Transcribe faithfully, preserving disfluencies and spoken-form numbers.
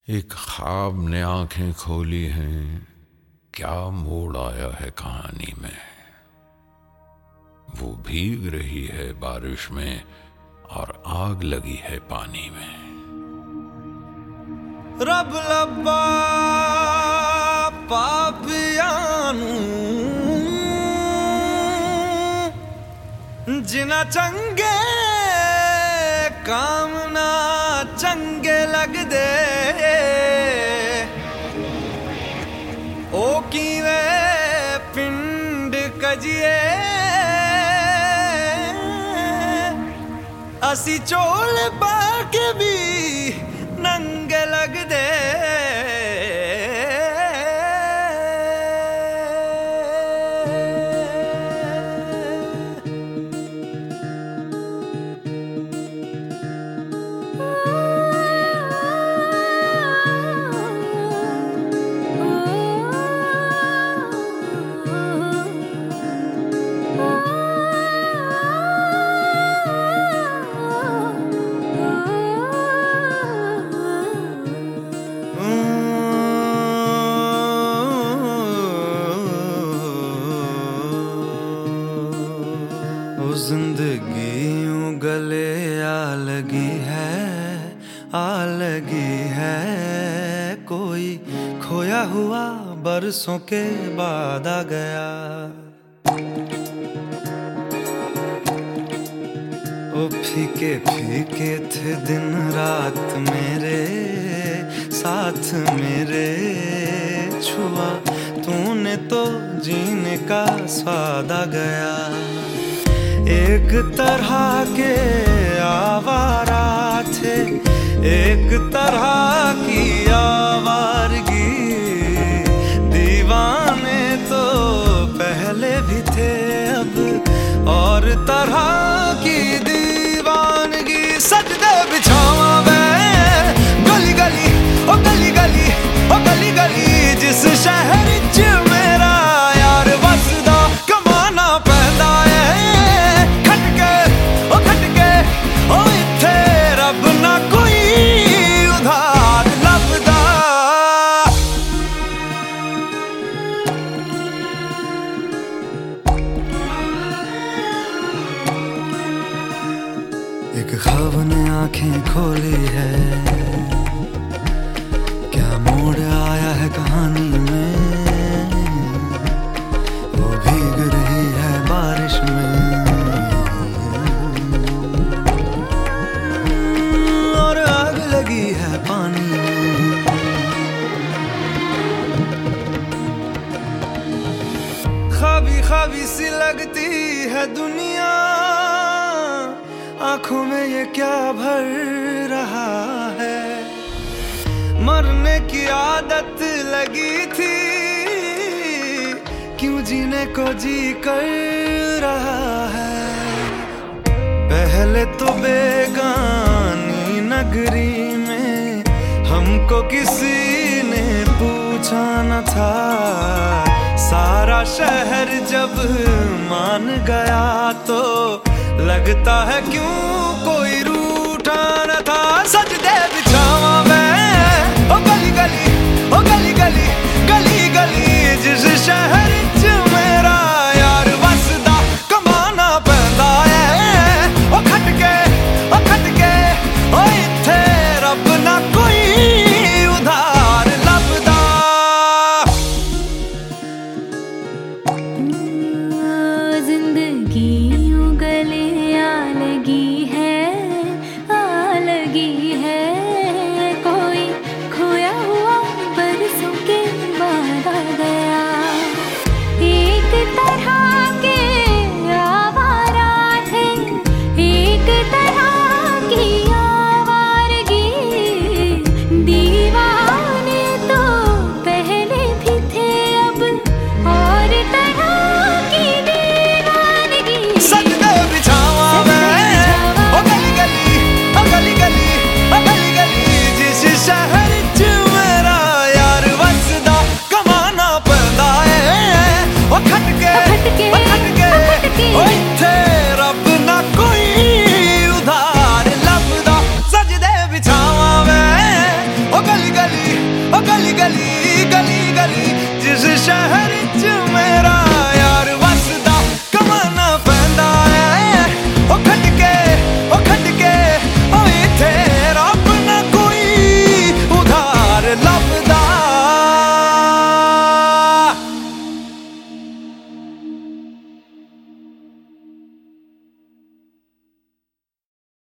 एक ख्वाब ने आंखें खोली हैं, क्या मोड़ आया है कहानी में। वो भीग रही है बारिश में और आग लगी है पानी में। रब लब्बा पापियानू जिना चंगे काम ना चंगे लगदे ओ कीवे पिंड कजिए असी चोल बाके भी नंगे लगदे। जिंदगी यूं गले आ लगी है, आ लगी है, कोई खोया हुआ बरसों के बाद आ गया। ओ फीके फीके थे दिन रात मेरे साथ मेरे, छुआ तूने तो जीने का स्वाद आ गया। एक तरह के आवारा थे, एक तरह की आवारगी, दीवाने तो पहले भी थे अब और तरह की दीवानगी। सजदे बिछावा मैं गली गली ओ गली गली ओ गली गली, जिस शहर च मेरा यार वसदा कमाना पैंदा है। एक ख्वाब ने आंखें खोली है, क्या मोड़ आया है कहानी में। वो भीग रही है बारिश में और आग लगी है पानी में। ख्वाबी ख्वाबी सी लगती है दुनिया, आंखों में ये क्या भर रहा है। मरने की आदत लगी थी, क्यों जीने को जी कर रहा है। पहले तो बेगानी नगरी में हमको किसी ने पूछा न था, सारा शहर जब मान गया तो लगता है क्यों कोई रूठा न था। सजदे बिछावा मैं ओ गली गली ओ गली गली गली गली, जिस शहर च मेरा यार वसदा कमाना पैंदा है। ओ खटके ओ खटके ओ इत्थे रब ना कोई उधार लभदा। जिंदगी लगी है, आ लगी है, ओ गली गली गली गली जिस शहर च मेरा